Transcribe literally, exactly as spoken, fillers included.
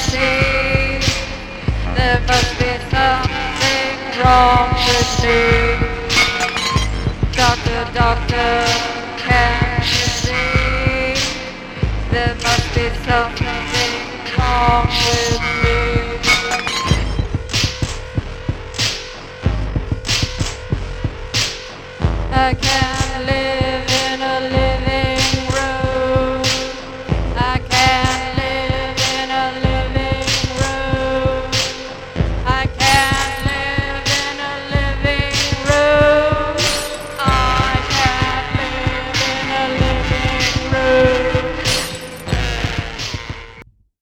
see? There must be something wrong with me. Doctor, doctor, can you see? There must be something wrong with me. I can't